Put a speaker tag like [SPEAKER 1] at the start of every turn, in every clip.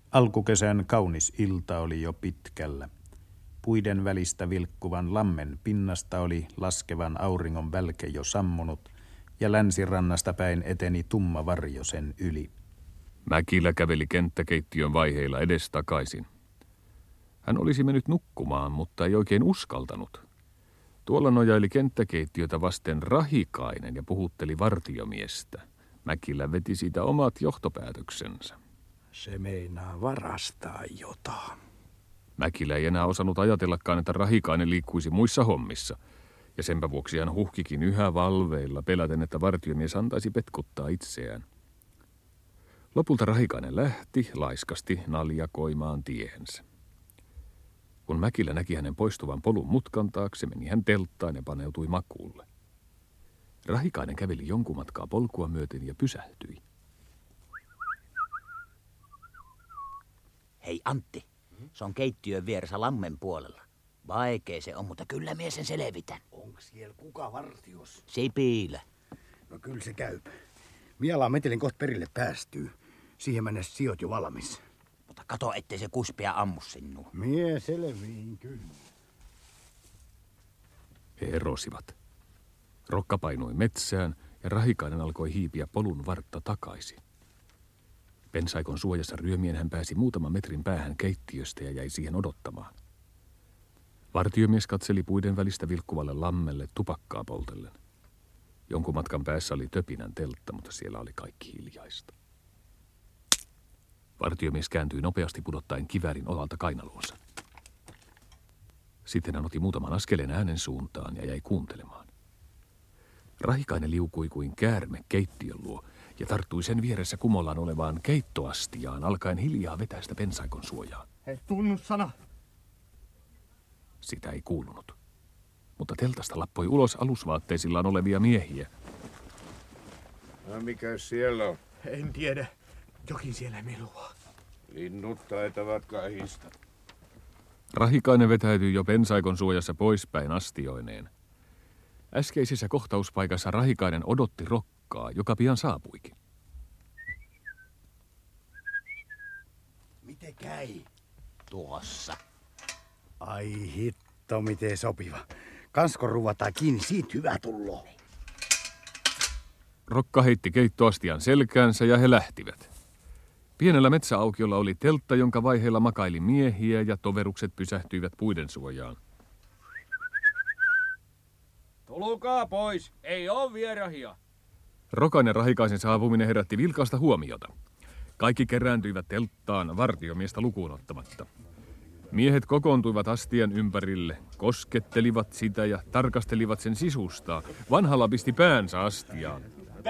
[SPEAKER 1] Alkukesän kaunis ilta oli jo pitkällä. Puiden välistä vilkkuvan lammen pinnasta oli laskevan auringon välke jo sammunut, ja länsirannasta päin eteni tumma varjo sen yli.
[SPEAKER 2] Mäkilä käveli kenttäkeittiön vaiheilla edestakaisin. Hän olisi mennyt nukkumaan, mutta ei oikein uskaltanut. Tuolla nojaili kenttäkeittiötä vasten Rahikainen ja puhutteli vartiomiestä. Mäkilä veti siitä omat johtopäätöksensä.
[SPEAKER 3] Se meinaa varastaa jotain.
[SPEAKER 2] Mäkilä ei enää osannut ajatellakaan, että Rahikainen liikkuisi muissa hommissa, ja senpä vuoksi hän huhkikin yhä valveilla, peläten, että vartiomies antaisi petkuttaa itseään. Lopulta Rahikainen lähti laiskasti naljakoimaan tiehensä. Kun Mäkilä näki hänen poistuvan polun mutkan taakse, meni hän telttaan ja paneutui makuulle. Rahikainen käveli jonkun matkaa polkua myöten ja pysähtyi.
[SPEAKER 4] Hei Antti, se on keittiön vieressä lammen puolella. Vaikea se on, mutta kyllä mies sen selvitän.
[SPEAKER 3] Onko siellä kuka vartios?
[SPEAKER 4] Sipilä.
[SPEAKER 3] No kyllä se käy. Mielaa metelin kohta perille päästyy. Siihen mennessä sijoit jo valmis.
[SPEAKER 4] Mutta kato, ettei se kuspia ammu sinua.
[SPEAKER 3] Mie selviin kyllä.
[SPEAKER 2] He erosivat. Rokka painui metsään ja Rahikainen alkoi hiipiä polun vartta takaisin. Pensaikon suojassa ryömien hän pääsi muutaman metrin päähän keittiöstä ja jäi siihen odottamaan. Vartiomies katseli puiden välistä vilkkuvalle lammelle tupakkaa poltellen. Jonkun matkan päässä oli Töpinän teltta, mutta siellä oli kaikki hiljaista. Vartiomies kääntyi nopeasti pudottaen kiväärin olalta kainaloonsa. Sitten hän otti muutaman askeleen äänen suuntaan ja jäi kuuntelemaan. Rahikainen liukui kuin käärme keittiön luo ja tarttui sen vieressä kumollaan olevaan keittoastiaan, alkaen hiljaa vetää sitä pensaikon suojaan.
[SPEAKER 5] Hei, tunnussana!
[SPEAKER 2] Sitä ei kuulunut, mutta teltasta lappoi ulos alusvaatteisillaan olevia miehiä.
[SPEAKER 6] No mikä siellä on?
[SPEAKER 5] En tiedä. Jokin siellä melua.
[SPEAKER 6] Linnut taitavat kahista.
[SPEAKER 2] Rahikainen vetäytyi jo pensaikon suojassa poispäin astioineen. Äskeisessä kohtauspaikassa Rahikainen odotti Rokkaa, joka pian saapuikin.
[SPEAKER 3] Miten käy?
[SPEAKER 4] Tuossa.
[SPEAKER 3] Ai hitto, miten sopiva. Kansko ruvataan kiinni, siitä hyvä tullo.
[SPEAKER 2] Rokka heitti keittoastian selkäänsä ja he lähtivät. Pienellä metsäaukiolla oli teltta, jonka vaiheilla makaili miehiä ja toverukset pysähtyivät puiden suojaan.
[SPEAKER 7] Tulkaa pois, ei oo vierahia.
[SPEAKER 2] Rokan ja Rahikaisen saapuminen herätti vilkaista huomiota. Kaikki kerääntyivät telttaan vartiomiestä lukuun ottamatta. Miehet kokoontuivat astian ympärille, koskettelivat sitä ja tarkastelivat sen sisusta. Vanhalla pisti päänsä astiaan.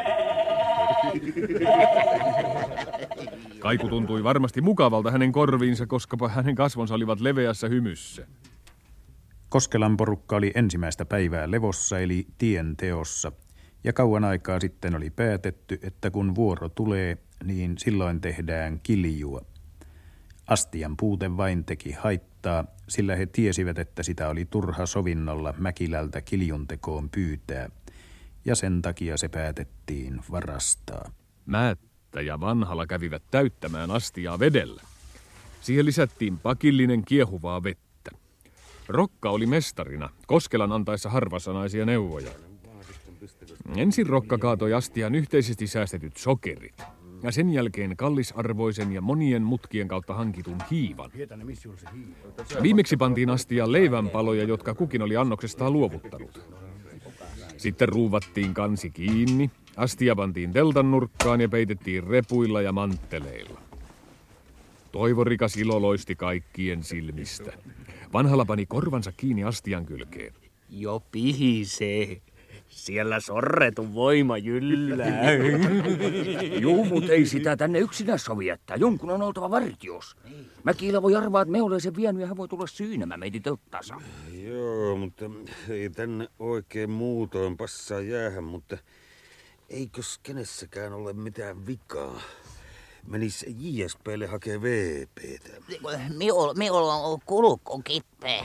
[SPEAKER 2] Kaiku tuntui varmasti mukavalta hänen korviinsa, koska hänen kasvonsa olivat leveässä hymyssä.
[SPEAKER 1] Koskelan porukka oli ensimmäistä päivää levossa eli tien teossa, ja kauan aikaa sitten oli päätetty, että kun vuoro tulee, niin silloin tehdään kiljua. Astian puute vain teki haittaa, sillä he tiesivät, että sitä oli turha sovinnolla Mäkilältä kiljuntekoon pyytää, ja sen takia se päätettiin varastaa.
[SPEAKER 2] Määttä ja Vanhala kävivät täyttämään astiaa vedellä. Siihen lisättiin pakillinen kiehuvaa vettä. Rokka oli mestarina, Koskelan antaessa harvasanaisia neuvoja. Ensin Rokka kaatoi astiaan yhteisesti säästetyt sokerit, ja sen jälkeen kallisarvoisen ja monien mutkien kautta hankitun hiivan. Viimeksi pantiin astiaan leivänpaloja, jotka kukin oli annoksestaan luovuttanut. Sitten ruuvattiin kansi kiinni, astia pantiin teltan nurkkaan ja peitettiin repuilla ja mantteleilla. Toivorikas ilo loisti kaikkien silmistä. Vanhala pani korvansa kiinni astian kylkeen.
[SPEAKER 8] Jo pihisee. Siellä sorretun voima jyllää.
[SPEAKER 4] Juu, mut ei sitä tänne yksinä sovi jättää. Jonkun on oltava vartios. Mäkilä voi arvaa, että me olen sen vienyt ja hän voi tulla syynämään meitä telttaansa.
[SPEAKER 6] Joo, mutta ei tänne oikein muutoin passaa jäähän, mutta eikös kenessäkään ole mitään vikaa. Menis JSP:lle hakee VP:tä.
[SPEAKER 4] Minulla on kulukko kipeä.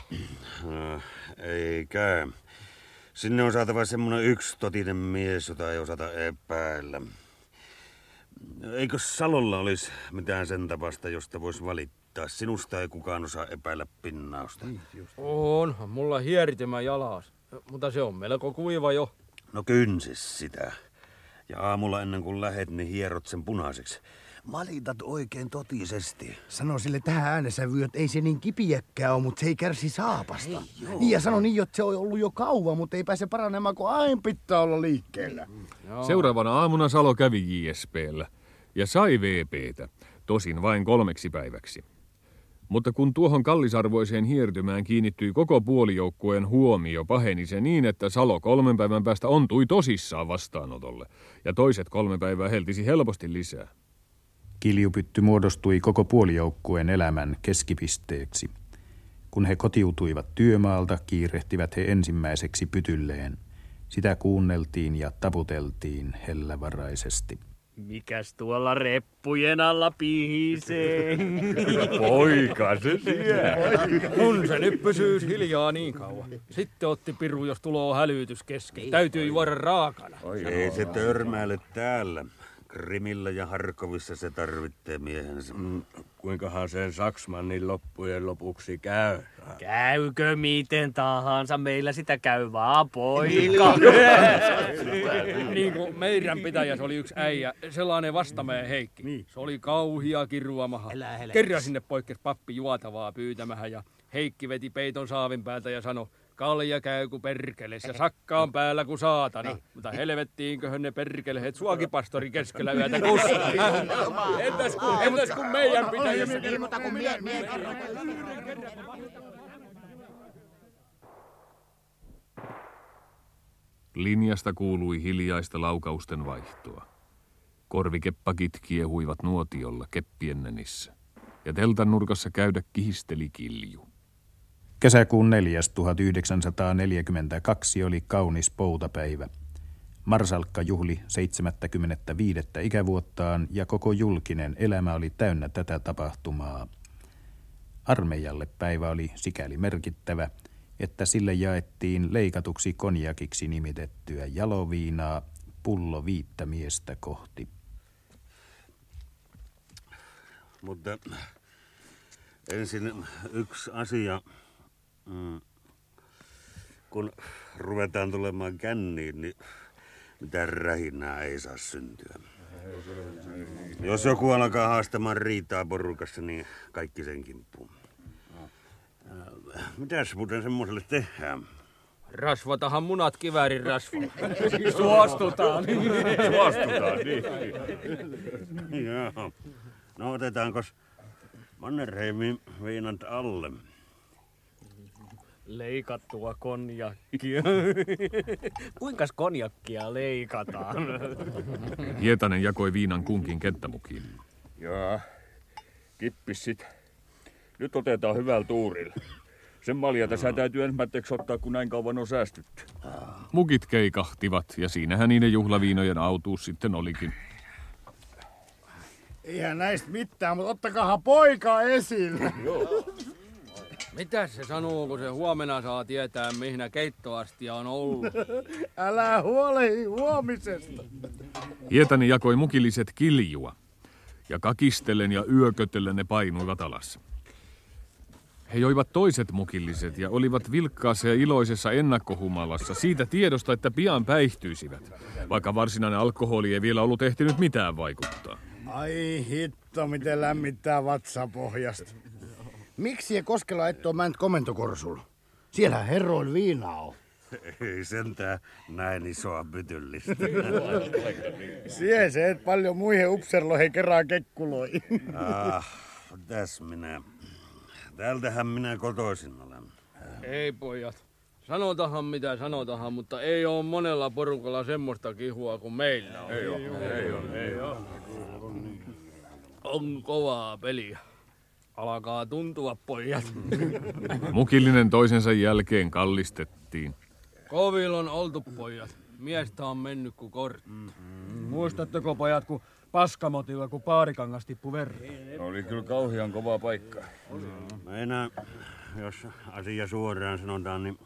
[SPEAKER 6] Eikä. Sinne on saatava semmoinen yksitotinen mies, jota ei osata epäillä. eikö Salolla olisi mitään sen tapasta, josta voisi valittaa? Sinusta ei kukaan osaa epäillä pinnausta.
[SPEAKER 9] On, mulla hieritymä jalas, mutta se on melko kuiva jo.
[SPEAKER 6] No kynsis sitä. Ja aamulla ennen kuin lähet, niin hierot sen punaiseksi. Malitat oikein totisesti.
[SPEAKER 3] Sano sille tähän äänensävyyn, että ei se niin kipiäkkää ole, mutta se ei kärsi saapasta. Niin ja sano niin, että se on ollut jo kauan, mutta ei pääse paranemaan, kun aina pitää olla liikkeellä.
[SPEAKER 2] Seuraavana aamuna Salo kävi JSP:llä ja sai VP:tä, tosin vain 3 päiväksi. Mutta kun tuohon kallisarvoiseen hiertymään kiinnittyi koko puolijoukkueen huomio, paheni se niin, että Salo 3 päivän päästä ontui tosissaan vastaanotolle ja toiset 3 päivää heltisi helposti lisää.
[SPEAKER 1] Kiljupytty muodostui koko puolijoukkueen elämän keskipisteeksi. Kun he kotiutuivat työmaalta, kiirehtivät he ensimmäiseksi pytylleen. Sitä kuunneltiin ja taputeltiin hellävaraisesti.
[SPEAKER 8] Mikäs tuolla reppujen alla pihisee?
[SPEAKER 2] Poika se siellä.
[SPEAKER 9] Kun se nyt pysyys hiljaa niin kauan. Sitten otti piru, jos tuloo hälytys kesken. Täytyy juoda raakana.
[SPEAKER 6] Ei se törmäile täällä. Krimillä ja Harkovissa se tarvitsee miehensä.
[SPEAKER 10] Kuinkahan sen Saksmannin loppujen lopuksi käy?
[SPEAKER 8] Käykö miten tahansa, meillä sitä käy vaan poika.
[SPEAKER 9] Niin kuin meidän pitäjäs oli yksi äijä, sellainen Vastamäen Heikki. Niin. Se oli kauhia kiruamaha. Kerran sinne poikkes pappi juotavaa pyytämähän ja Heikki veti peiton saavin päältä ja sanoi, kalja käy ku perkeles ja sakka on päällä ku saatana. Mutta helvettiinköhän ne perkelehet suakipastori keskellä yötä kustaa. Entäs kun meidän pitäjässä...
[SPEAKER 2] Linjasta kuului hiljaista laukausten vaihtoa. Korvikeppakit kiehuivat nuotiolla keppien nenissä. Ja teltan nurkassa käydä kihisteli Kilju.
[SPEAKER 1] Kesäkuun 4. 1942 oli kaunis poutapäivä. Marsalkka juhli 75. ikävuottaan ja koko julkinen elämä oli täynnä tätä tapahtumaa. Armeijalle päivä oli sikäli merkittävä, että sille jaettiin leikatuksi konjakiksi nimitettyä jaloviinaa pullo 5 miestä kohti.
[SPEAKER 6] Mutta ensin yksi asia. Kun ruvetaan tulemaan känniin, niin mitään rähinää ei saa syntyä. Jos joku alkaa haastamaan riitaa porukassa, niin kaikki sen kimppuun. Mitäs muuten semmoiselle tehdään?
[SPEAKER 9] Rasvatahan munat kiväärin rasvalla.
[SPEAKER 8] Suostutaan.
[SPEAKER 2] Suostutaan, niin.
[SPEAKER 6] Joo. No otetaanko Mannerheimin viinat alle?
[SPEAKER 8] Leikattua konjakkia. Kuinkas konjakkia leikataan?
[SPEAKER 2] Hietanen jakoi viinan kunkin kenttämukiin.
[SPEAKER 10] Jaa, kippissit. Nyt otetaan hyvällä tuurilla. Sen malja tässä täytyy ensimmäiseksi ottaa, kun näin kauan on säästytty.
[SPEAKER 2] Mukit keikahtivat ja siinähän niiden juhlaviinojen autuus sitten olikin.
[SPEAKER 3] Eihän näistä mitään, mutta ottakaahan poika esille.
[SPEAKER 9] Mitäs se sanoo, kun se huomenna saa tietää, mihin keittoastia on ollut?
[SPEAKER 3] Älä huolehi huomisesta.
[SPEAKER 2] Hietanen jakoi mukilliset Kiljua ja kakistellen ja yökötellen ne painuivat alas. He joivat toiset mukilliset ja olivat vilkkaassa ja iloisessa ennakkohumalassa siitä tiedosta, että pian päihtyisivät, vaikka varsinainen alkoholi ei vielä ollut ehtinyt mitään vaikuttaa.
[SPEAKER 3] Ai hitto, miten lämmittää vatsapohjasta. Miksi ei Koskela et ole mänt komentokorsulla? Siellä herroilla viinaa on.
[SPEAKER 6] Ei sentään näin isoa pytyllistä.
[SPEAKER 3] Sie se et paljon muihin upserloihin kerran kekkuloi.
[SPEAKER 6] Tässä minä. Täältähän minä kotoisin olen.
[SPEAKER 9] Ei pojat. Sanotahan mitä sanotahan, mutta ei ole monella porukalla semmoista kihua kuin meillä on. Ei ole. On kovaa peliä. Alkaa tuntua, pojat.
[SPEAKER 2] Mukillinen toisensa jälkeen kallistettiin.
[SPEAKER 9] Kovilla on oltu, pojat. Miestä on mennyt kuin kortti.
[SPEAKER 5] Muistatteko, pojat, kun paskamotilla, kun Paarikangas tippui verran?
[SPEAKER 10] Oli kyllä kauhean kova paikka.
[SPEAKER 6] Enää, jos asia suoraan sanotaan, niin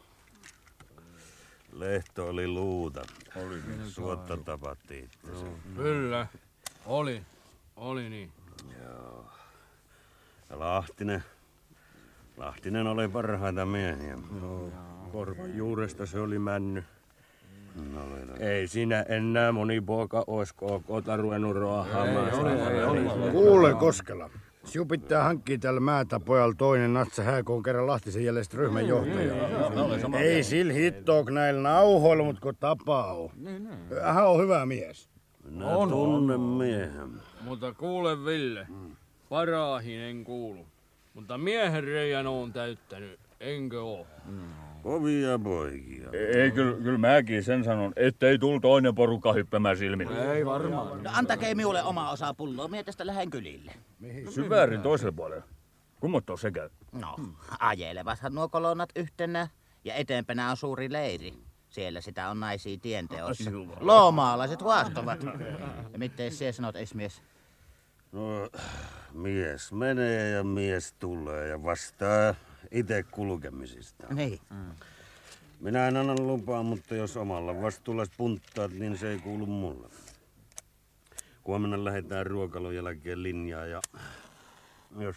[SPEAKER 6] Lehto oli luuta. Suotta tapatti itsensä.
[SPEAKER 9] Kyllä. Oli niin.
[SPEAKER 6] Joo. Ja Lahtinen oli parhaita miehiä.
[SPEAKER 5] Joo, korvan juuresta se oli männy.
[SPEAKER 6] No,
[SPEAKER 5] ei siinä enää moni poika ois KK:ta ruvennut roahaamaan.
[SPEAKER 3] Kuule Koskela, sinun pitää hankkia tällä Määtäpojalla toinen natsa hääkoon kerran Lahtisen jäljestä ryhmän johtaja. Ei sillä hittook näillä nauhoilla, mut kun tapaa on. Hän on hyvä mies.
[SPEAKER 6] Minä tunnen miehen.
[SPEAKER 9] Mutta kuule Ville, parahin en kuulu. Mutta miehen reijän on täyttänyt, enkö oo?
[SPEAKER 6] Kovia poikia.
[SPEAKER 10] Ei, kyllä mäkin sen sanon, ettei tul toinen porukka hyppämään silmille.
[SPEAKER 5] Ei varmaan.
[SPEAKER 11] No antakei minulle oma osa pulloa, mie tästä lähden kylille.
[SPEAKER 10] Syväärin toiselle puolelle. Kummotto se käy?
[SPEAKER 11] No, ajelevathan nuo kolonnat yhtenä ja eteenpänä on suuri leiri. Siellä sitä on naisia tienteossa. Loomaalaiset haastovat. Ja miten sinä sanot, mies?
[SPEAKER 6] No, mies menee ja mies tulee ja vastaa itse kulkemisista.
[SPEAKER 11] Niin.
[SPEAKER 6] Minä en anna lupaa, mutta jos omalla vastuulla punttaat, niin se ei kuulu mulle. Huomenna lähdetään ruokalon jälkeen linjaa ja jos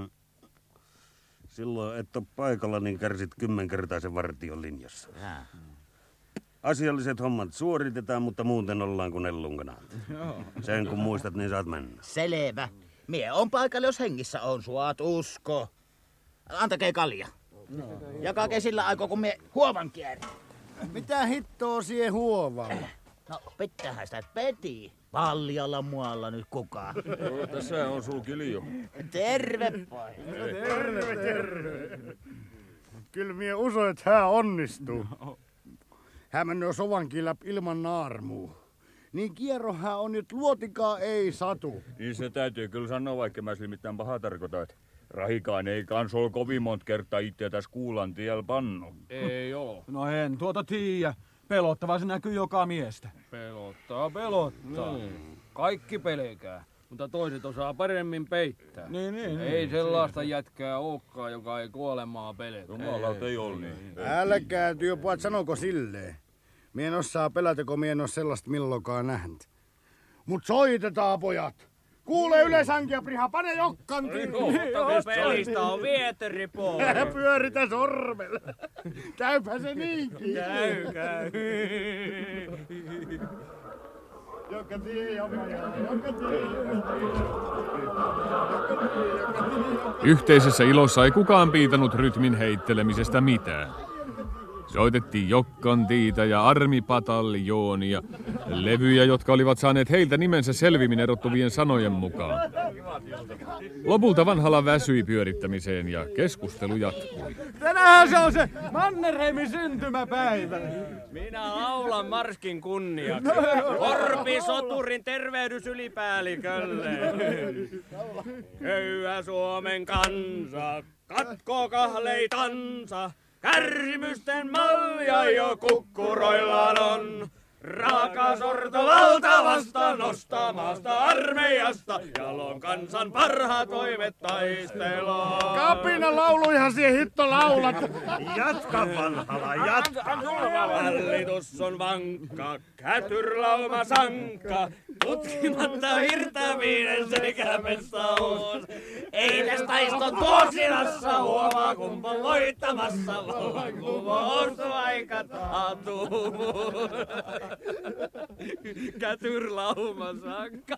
[SPEAKER 6] silloin et ole paikalla, niin kärsit 10-kertaisen vartion linjassa. Asialliset hommat suoritetaan, mutta muuten ollaan kuin ellunkana. Sen kun muistat, niin saat mennä.
[SPEAKER 11] Selvä. Mie on paikalla, jos hengissä on. Suat usko. Antakei kalja. Jakakee sillä aikaa, kun mie huovan kierrän.
[SPEAKER 3] Mitä hittoa siihen huovalla?
[SPEAKER 11] No, pitäähän sitä peti. Paljalla muualla nyt kukaan.
[SPEAKER 10] Joo, tässä on sul kilju.
[SPEAKER 11] Terve, pai.
[SPEAKER 3] Terve. Kyllä mie uso, että hän onnistuu. Hän menee sovankin läpi ilman naarmuu. Niin kierrohän on nyt luotikaa ei satu.
[SPEAKER 10] Niin se täytyy kyllä sanoa, vaikka mä mitään pahaa tarkoita, että Rahikaan ei kans ole kovin monta kertaa itse tässä kuulan tiellä pannu.
[SPEAKER 9] Ei oo.
[SPEAKER 5] No en tiiä. Pelottava se näkyy joka miestä.
[SPEAKER 9] Pelottaa. Kaikki pelkää, mutta toiset osaa paremmin peittää.
[SPEAKER 5] Niin.
[SPEAKER 9] Ei sellaista jätkää olekaan, joka ei kuolemaa pelkää.
[SPEAKER 10] Jumalauta ei ole niin.
[SPEAKER 3] Älkää työpojat, sanoko silleen. Mie en osaa pelätä, kun mie en oo sellaista milloinkaan nähnyt. Mut soitetaan, pojat! Kuule yleisankia, Priha, pane jokkan kiinni!
[SPEAKER 8] Pelistä on vieteri pois.
[SPEAKER 3] Pyöritä sormella. Käypä se niinkin.
[SPEAKER 8] Käy.
[SPEAKER 3] Joka tie.
[SPEAKER 2] Yhteisessä ilossa ei kukaan piitannut rytmin heittelemisestä mitään. Soitettiin Jokkantiita ja armipataljoonia, levyjä, jotka olivat saaneet heiltä nimensä selvimin erottuvien sanojen mukaan. Lopulta Vanhala väsyi pyörittämiseen ja keskustelu jatkui.
[SPEAKER 5] Tänään se on se Mannerheimin syntymäpäivä.
[SPEAKER 8] Minä laulan Marskin kunniaksi. Korpi soturin tervehdys ylipäällikölle. Köyhä Suomen kansa, katko kahleitansa. Kärsimysten malja jo kukkuroillaan on. Raaka sorto valtavasta nostamasta armeijasta. Jalon kansan parhaat toimet taistelua.
[SPEAKER 3] Kapina lauluihan siihen hitto laulat.
[SPEAKER 6] Jatka Vanhala, jatka.
[SPEAKER 8] Hallitus on vankka, kätyrlauma sankka. Tutkimatta hirtäminen selkämessä on. Ei tästä taiston tuosinassa huomaa kumpa voittamassa. Vallankumous aika taatuu. Kätyrlauma sankka.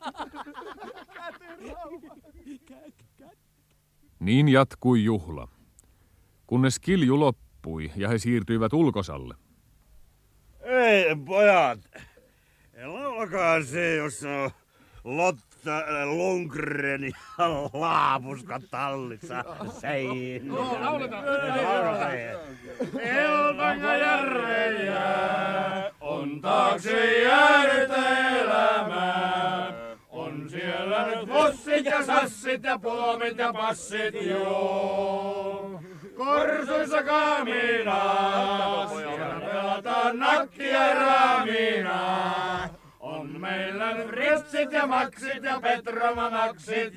[SPEAKER 2] Niin jatkui juhla, kunnes kilju loppui ja he siirtyivät ulkosalle.
[SPEAKER 6] Ei, pojat. Laulakaa se, jos on Lotta Lundgren ja Laapuska tallissa seinällä.
[SPEAKER 3] Lauletaan. Eltanka järven jää, on taakse jäänyt elämää. On siellä nyt bussit ja sassit ja puomit ja passit joo. Korsuissa kaminaas, siellä pelataan nakkia raminaa. On meillä nyt Fritsit ja Maksit ja Petromamaksit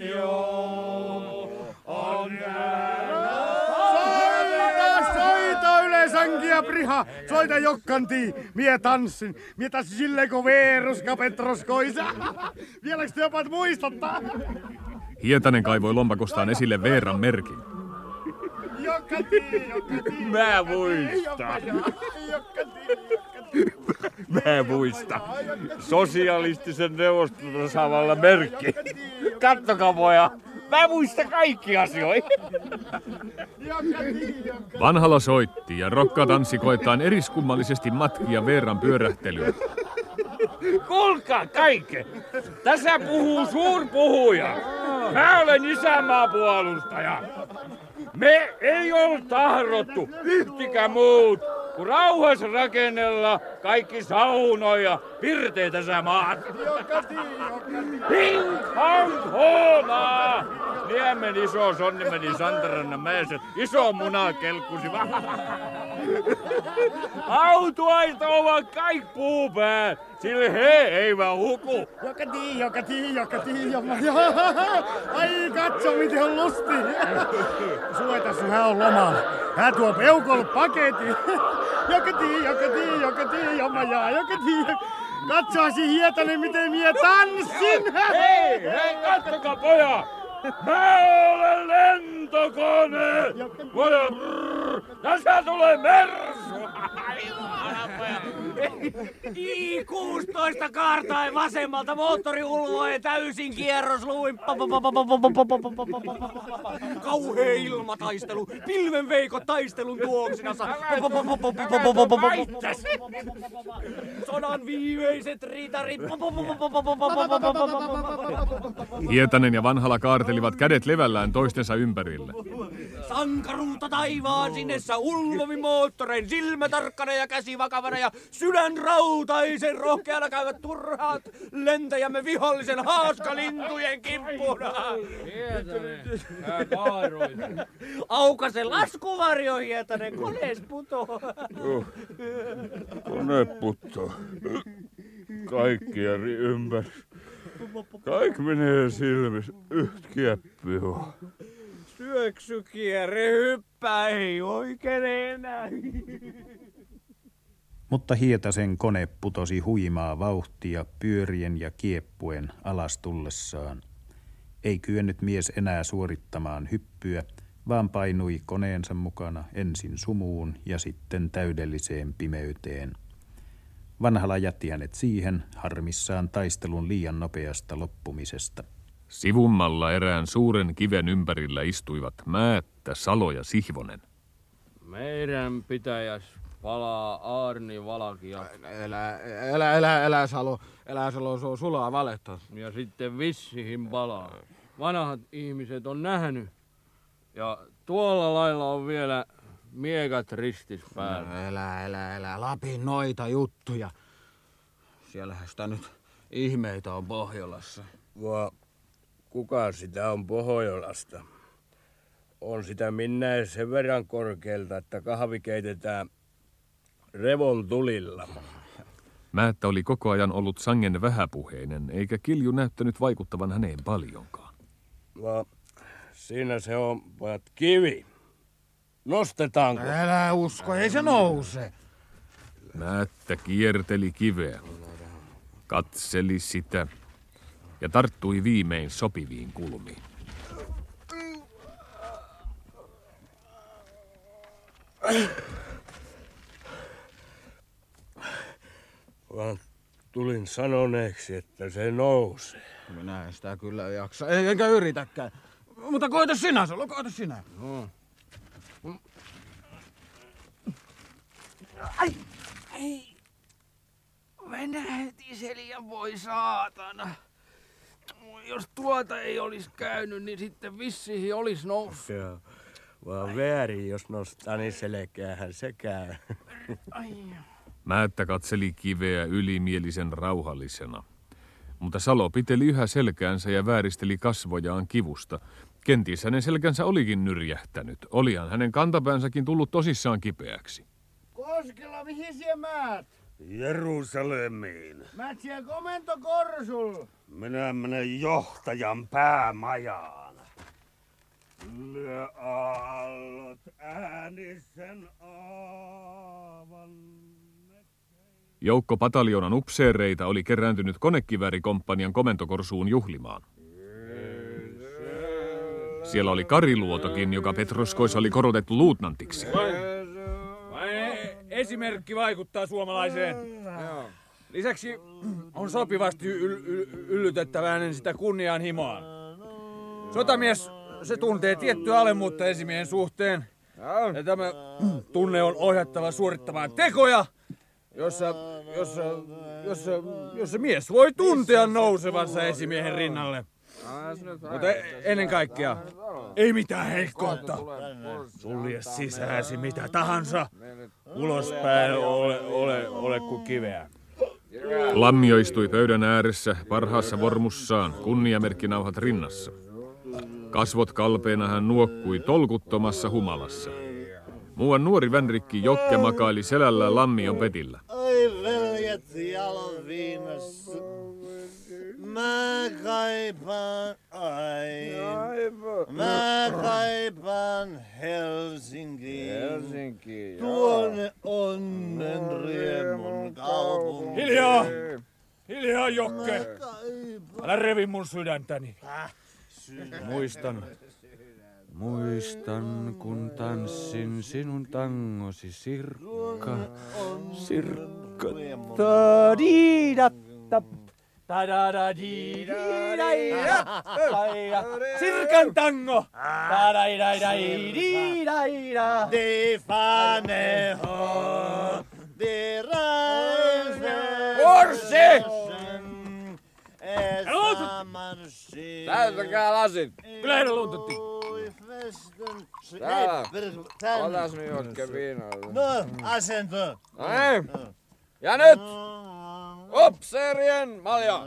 [SPEAKER 3] joo. On jäänyt. Soita yleisankia! ja priha, soita jokkantii. Mie tanssin silleen kun Veeruska Petroskoisa. Vieläks te jopat muistuttaa?
[SPEAKER 2] Hietanen kaivoi lompakostaan esille Veeran merkin.
[SPEAKER 10] Mä muistan. Mä muistan. Sosialistisen neuvostotasavallan merkki. Kattokaa poja. Mä muistan kaikki asioita.
[SPEAKER 2] Vanhala soitti ja Rokka tanssi koetaan eriskummallisesti matkia Veeran pyörähtelyä.
[SPEAKER 10] Kuulkaa kaikki. Tässä puhuu suurpuhuja. Mä olen isänmaapuolustaja. Me ei ole tahdottu yhtikään muut, kun rauhassa rakennella kaikki saunoja, pirteitä tässä maat. Hing hang hoolaa! Niemen iso sonni meni Santarannan mäeset, iso muna kelkkusi. Autuaista ovat kaikki puupäät, sillä he eivät huku.
[SPEAKER 3] Joka tii. Ai katso miten on lusti. Sueta sun hän on lomalla. Hän tuo peukolle paketin. Joka tii, jomajaa, joka tii. Katsoasi Hietanen miten mie tanssin.
[SPEAKER 10] Hei, katsokaa poja. Mä olen lentokone! Tässä tulee Mersu!
[SPEAKER 8] I-16 kaartain vasemmalta moottori ulvoen täysin kierrosluin. Kauhea ilmataistelu, pilvenveikot taistelun tuoksinassa. Sodan viimeiset ritarit.
[SPEAKER 2] Hietanen ja Vanhala kaartelivat kädet levällään toistensa ympärille.
[SPEAKER 8] Sankaruutta taivaan sinessä ulvovi moottorein, silmä tarkkana ja käsi vakavana ja sydän rautaisen rohkeana käyvät turhaat lentäjämme vihollisen haaskalintujen kimppuna. Aukase laskuvarjo, Hietanen, konees putoo.
[SPEAKER 10] Kone putoo. Kaikki ympäri. Kaikki menee silmissä yhtäkkiä pihoon.
[SPEAKER 8] Syöksykierre hyppää, ei oikein enää.
[SPEAKER 1] Mutta Hietasen kone putosi huimaa vauhtia pyörien ja kieppuen alas tullessaan. Ei kyennyt mies enää suorittamaan hyppyä, vaan painui koneensa mukana ensin sumuun ja sitten täydelliseen pimeyteen. Vanhala jätti hänet siihen, harmissaan taistelun liian nopeasta loppumisesta.
[SPEAKER 2] Sivummalla erään suuren kiven ympärillä istuivat Määttä, Salo ja Sihvonen.
[SPEAKER 9] Meidän pitäjäs palaa Aarni Valakia.
[SPEAKER 5] Älä Salo, se on sulaa valetta.
[SPEAKER 9] Ja sitten Vissihin palaa. Vanhat ihmiset on nähnyt. Ja tuolla lailla on vielä miekat ristis päällä.
[SPEAKER 5] Älä Lapin noita juttuja. Siellähän sitä nyt ihmeitä on Pohjolassa.
[SPEAKER 3] Kuka sitä on Pohjolasta? On sitä minä sen verran korkealta, että kahvi keitetään revon tulilla.
[SPEAKER 2] Määttä oli koko ajan ollut sangen vähäpuheinen, eikä Kilju näyttänyt vaikuttavan häneen paljonkaan.
[SPEAKER 3] Siinä se on, pojat, kivi. Nostetaanko?
[SPEAKER 5] Älä usko, ei se nouse.
[SPEAKER 2] Määttä kierteli kiveä, katseli sitä ja tarttui viimein sopiviin kulmiin.
[SPEAKER 3] Vaan tulin sanoneeksi, että se nousee.
[SPEAKER 5] Minä en sitä kyllä jaksa, enkä yritäkään. Mutta koita sinä, Salo, koita sinä.
[SPEAKER 3] No.
[SPEAKER 9] Ai, venähti Selja, voi saatana. Jos tuota ei olisi käynyt, niin sitten Vissihin olisi noussut.
[SPEAKER 3] Joo, vaan väärin, jos nostaa, niin selkäähän se käy.
[SPEAKER 2] Määttä katseli kiveä ylimielisen rauhallisena. Mutta Salo piteli yhä selkäänsä ja vääristeli kasvojaan kivusta. Kenties hänen selkänsä olikin nyrjähtänyt. Olihan hänen kantapäänsäkin tullut tosissaan kipeäksi.
[SPEAKER 3] Koskela, mihin siellä määt? Jerusalemiin. Määt siellä komentokorsul.
[SPEAKER 6] Minä menen johtajan päämajaan. Ne aallot äänisen aavan.
[SPEAKER 2] Joukko pataljoonan upseereita oli kerääntynyt konekiväärikomppanian komentokorsuun juhlimaan. Siellä oli Kariluotokin, joka Petroskoissa oli korotettu luutnantiksi.
[SPEAKER 9] Esimerkki vaikuttaa suomalaiseen. Lisäksi on sopivasti yllytettävä hänen sitä kunnianhimoaan. Sotamies, se tuntee tiettyä alemmuutta esimiehen suhteen. Ja tämä tunne on ohjattava suorittamaan tekoja, jossa mies voi tuntea nousevansa esimiehen rinnalle. Mutta ennen kaikkea, ei mitään heikkoutta. Sulje sisääsi mitä tahansa. Ulospäin ole kuin kiveä.
[SPEAKER 2] Lammio istui pöydän ääressä parhaassa vormussaan, kunniamerkkinauhat rinnassa. Kasvot kalpeena hän nuokkui tolkuttomassa humalassa. Muuan nuori vänrikki Jokke makaili selällään Lammion petillä.
[SPEAKER 12] Oi veljet jaloviinassa, mä kaipaan mä kaipaan Helsinkiin. Tuonne onnen riemun kaupunki.
[SPEAKER 9] Hiljaa Jokke! Älä revi mun sydäntäni. Muistan, kun tanssin sinun tangosi, Sirkka. Sirkan tango!
[SPEAKER 12] De faneho, de reise.
[SPEAKER 9] Orsi! Täytäkää lasit. Kyllä heidän luntattiin.
[SPEAKER 12] Täällä.
[SPEAKER 9] Otas nyt Jokke viinaa.
[SPEAKER 12] No, asento.
[SPEAKER 9] Ja nyt! Upseerien malja!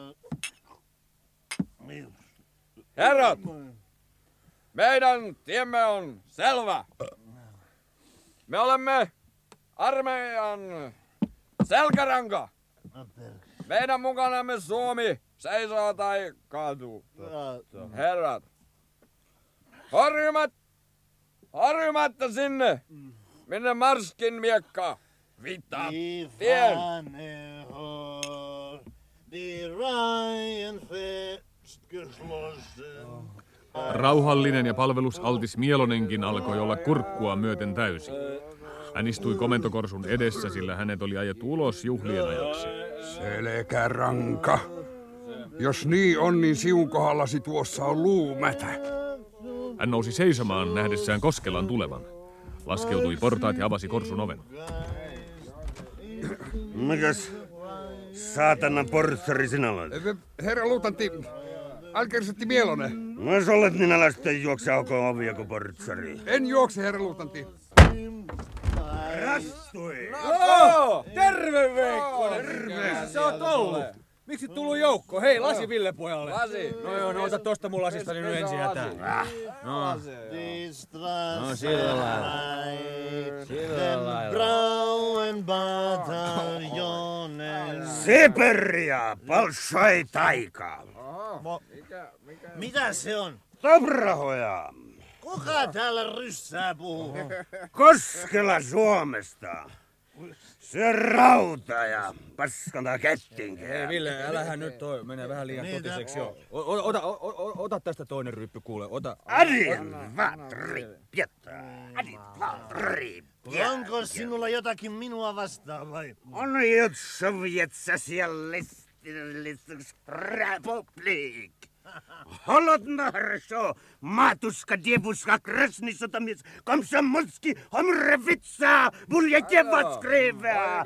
[SPEAKER 9] Herrat! Meidän tiemme on selvä. Me olemme armeijan selkäranka. Meidän mukanamme Suomi seisoo tai kaatuu. Herrat, horjumatta sinne, minne marskin miekka viittaa tien.
[SPEAKER 2] Rauhallinen ja palvelusaltis Mielonenkin alkoi olla kurkkua myöten täysi. Hän istui komentokorsun edessä, sillä hänet oli ajettu ulos juhlien ajaksi.
[SPEAKER 13] Selkäranka. Jos niin on, niin siun kohdallasi tuossa on luumätä.
[SPEAKER 2] Hän nousi seisomaan nähdessään Koskelan tulevan. Laskeutui portaat ja avasi korsun oven.
[SPEAKER 6] Mikäs saatanan portsari sinä olet?
[SPEAKER 13] Herra luutantti, Alkersetti Mielonen.
[SPEAKER 6] No jos olet, niin älä sitten juokse aukoon ovia kuin portsari.
[SPEAKER 13] En juokse, herra luutantti.
[SPEAKER 6] Rastui!
[SPEAKER 9] No, terve Veikkonen! Terve! Missä sä oot ollut? Miksi tullut joukko? Hei, lasi Ville pojalle. Lasi? No joo, no ota tosta mun lasistani nyt ensin hätään. No sillä lailla.
[SPEAKER 6] Siberia, Bolshoi taika.
[SPEAKER 12] Mitä se on?
[SPEAKER 6] Toprahoja.
[SPEAKER 12] Kuka täällä ryssää puhuu?
[SPEAKER 6] Koskela Suomesta. Se rauta ja paskantaa kettinkään.
[SPEAKER 9] Ei Ville, älähän nyt toi, menee vähän liian totiseksi jo. Ota tästä toinen ryppy, kuule, ota.
[SPEAKER 12] Onko sinulla jotakin minua vastaan vai?
[SPEAKER 6] On jut Sovjet Socialistisk Republik. Holodna хорошо, матушка, девушка, красный сотамец, комсомольский, Hamrevitsa, Buljakevat skrivää.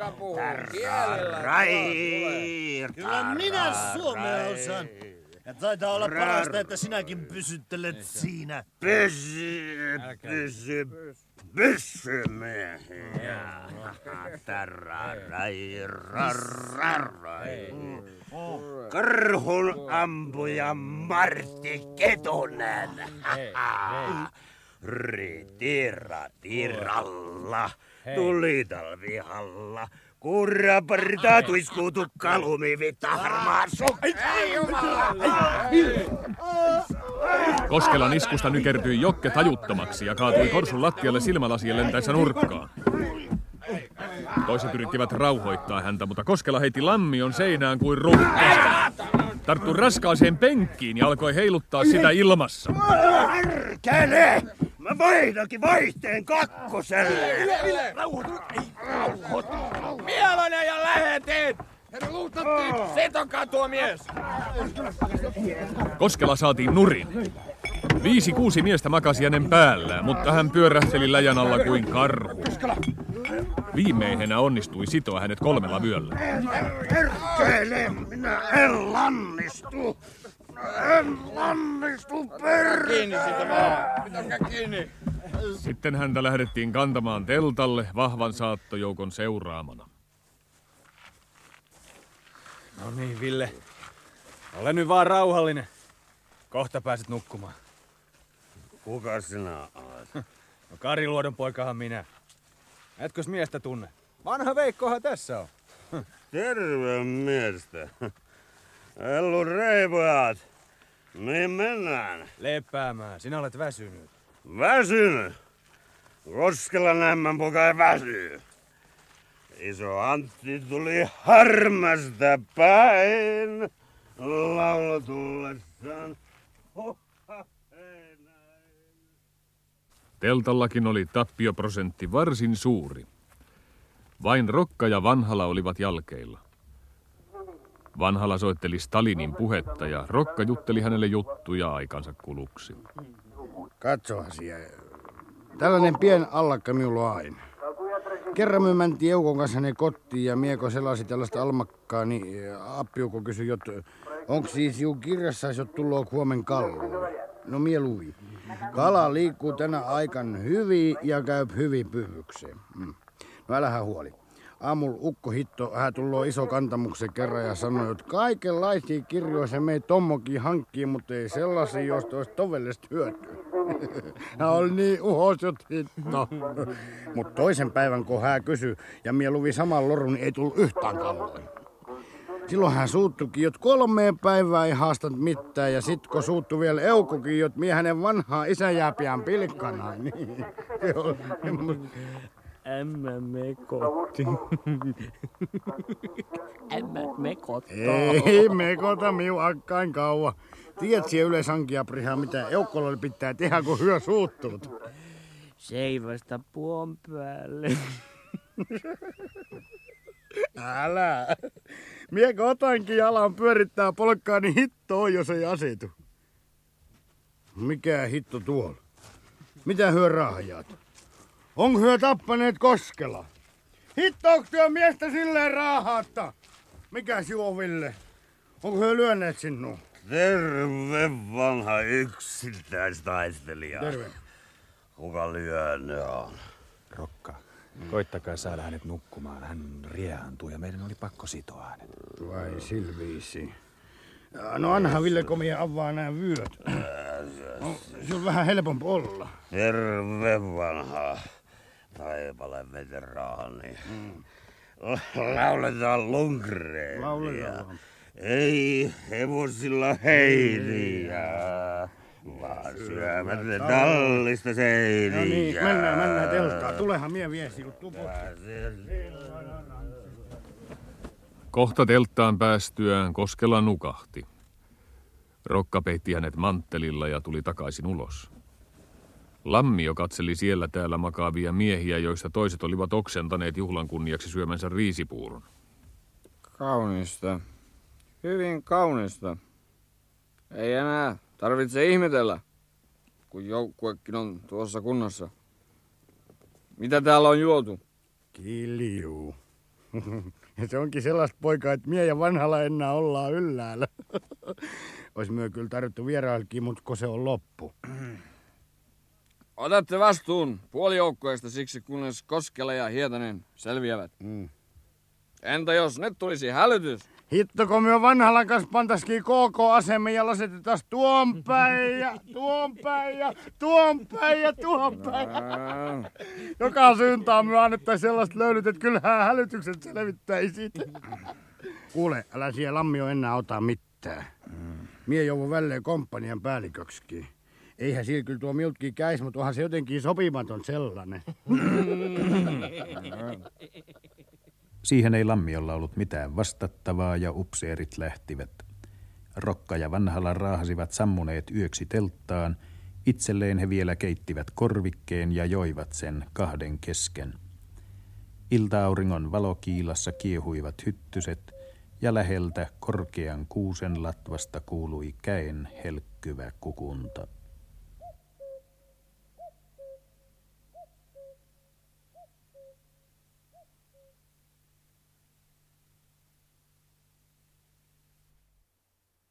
[SPEAKER 12] Kyllä minä suomea osaan. Ja taitaa olla parasta, että sinäkin pysyttelet siinä.
[SPEAKER 6] Pysy miehiä. Karhun ampuja Martti Ketonen. Tiralla. Tuli talvihalla. Kurraparta tuiskuutu kalumi vitta harmaa sukka. Ei jumala!
[SPEAKER 2] Koskelan iskusta nykertyi Jokke tajuttomaksi ja kaatui korsun lattialle silmälasien lentäessä nurkkaan. Toiset yrittivät rauhoittaa häntä, mutta Koskela heitti lammion seinään kuin rukkasen. Tarttui raskaaseen penkkiin ja alkoi heiluttaa sitä ilmassa.
[SPEAKER 3] Kele! Mä vaihdankin vaihteen kakkoselle!
[SPEAKER 8] Mieloinen ja lähetit! Sitokaa tuo mies!
[SPEAKER 2] Koskela saatiin nurin. 5-6 miestä makasi hänen päällään, mutta hän pyörähteli läjän alla kuin karhu. Viimeisenä onnistui sitoa hänet 3 vyöllä.
[SPEAKER 3] Perkele! Minä en lannistu! En lannistu,
[SPEAKER 8] Kiinni siitä vaan! Pitäkää kiinni!
[SPEAKER 2] Sitten häntä lähdettiin kantamaan teltalle vahvan saattojoukon seuraamana.
[SPEAKER 9] No niin, Ville. Ole nyt vaan rauhallinen. Kohta pääset nukkumaan.
[SPEAKER 6] Kuka sinä olet?
[SPEAKER 9] No Kari Luodon poikahan minä. Etkös miestä tunne? Vanha Veikkohan tässä on.
[SPEAKER 6] Terve miestä. Ellu reipojat. Mihin mennään?
[SPEAKER 9] Lepäämään. Sinä olet väsynyt.
[SPEAKER 6] Väsynyt? Koskelan ämmän poika ei väsy. Iso Antti tuli Harmasta päin. Laulu tullessaan.
[SPEAKER 2] Teltallakin oli tappioprosentti varsin suuri. Vain Rokka ja Vanhala olivat jalkeilla. Vanhala soitteli Stalinin puhetta ja Rokka jutteli hänelle juttuja aikansa kuluksi.
[SPEAKER 3] Katso asia. Tällainen pien allakka minulla aina. Kerran me mentiin Eukon kanssa hänen kotiin ja Mieko selasi tällaista almakkaa, niin Appiuko kysyi, että onko siis juu kirjassais, jot tulloo huomen kalloon. No mie luvi. Kala liikkuu tänä aikan hyvin ja käy hyvin pyhykseen. No älähän huoli. Aamulla ukko hitto, hän tulloo iso kantamuksen kerran ja sanoi, että kaikenlaisia kirjoja se mei tommokin hankkii, mutta ei sellaisia, joista olisi tovellista hyötyä. Hän oli niin uhos, jot hitto. Mutta toisen päivän, kun hän kysyi ja mie luvi saman lorun, niin ei tullut yhtään kalloin. Silloin hän suuttukin, jot 3 päivää ei haastanut mitään, ja sit kun suuttu vielä Eukokin, jot mie hänen vanhaa isäjääpiään pilkkana, niin
[SPEAKER 14] Ämmä mekotti. Ämmä mekottaa.
[SPEAKER 3] Ei mekota miu akkain kauan. Tiedät siellä yleisankia prihaa, mitä Eukkolle pitää tehdä, kun hyö suuttuut?
[SPEAKER 14] Seivästä puon päälle.
[SPEAKER 3] Älä. Mie kotainkin jalan pyörittää polkkaa, niin hitto on, jos ei asetu. Mikä hitto tuolla? Mitä hyö rahjaat? Onko hyö tappaneet Koskela? Hittoonko työ miestä silleen raahaatta? Mikä siu Ville? Onko hyö lyönneet sinua?
[SPEAKER 6] Terve vanha yksittäistaistelija.
[SPEAKER 3] Terve.
[SPEAKER 6] Kuka lyönne on?
[SPEAKER 15] Rokka, koittakaa saada hänet nukkumaan. Hän riehantuu ja meidän oli pakko sitoa hänet.
[SPEAKER 3] Vai silviisi. No annahan Ville, kun minä avaa nämä vyöt. Se on vähän helpompi olla.
[SPEAKER 6] Terve vanha taipale veteraani. Lauletaan Lundgrenia. Ei hevosilla heiniä, vaan syömättä tallista seiniä.
[SPEAKER 3] No niin, mennään telttaan. Tulehan mie vie sinut tupot.
[SPEAKER 2] Kohta telttaan päästyään Koskela nukahti. Rokka peitti hänet manttelilla ja tuli takaisin ulos. Lammio katseli siellä täällä makaavia miehiä, joista toiset olivat oksentaneet juhlan kunniaksi syömänsä riisipuuron.
[SPEAKER 5] Kaunista. Hyvin kaunista. Ei enää tarvitse ihmetellä, kun joukkuekin on tuossa kunnossa. Mitä täällä on juotu?
[SPEAKER 3] Kilju. Ja se onkin sellaista poikaa, että mie ja Vanhala enää ollaan ylhäällä. Ois myö kyllä tarvittu vierailkin, mutta kun se on loppu.
[SPEAKER 5] Otatte vastuun puolijoukkueesta siksi, kunnes Koskela ja Hietanen selviävät. Entä jos nyt tulisi hälytys?
[SPEAKER 3] Hitto, kun myö Vanhalan kanssa pantaisikin KK-asemme ja lasetetaan tuon päin ja tuon päin ja tuon päin ja tuon päin. Joka suuntaan myö annettaisiin sellaista löylyt, että kyllähän hälytykset selvittäisi. Kuule, älä siellä Lammio enää ota mitään. Mie joudun välleen komppanian päälliköksikin. Eihän sillä kyllä tuo miltkin käis, mutta onhan se jotenkin sopimaton sellainen.
[SPEAKER 1] Siihen ei Lammiolla ollut mitään vastattavaa ja upseerit lähtivät. Rokka ja Vanhala raahasivat sammuneet yöksi telttaan. Itselleen he vielä keittivät korvikkeen ja joivat sen kahden kesken. Ilta-auringon valokiilassa kiehuivat hyttyset ja läheltä korkean kuusen latvasta kuului käen helkkyvä kukunta.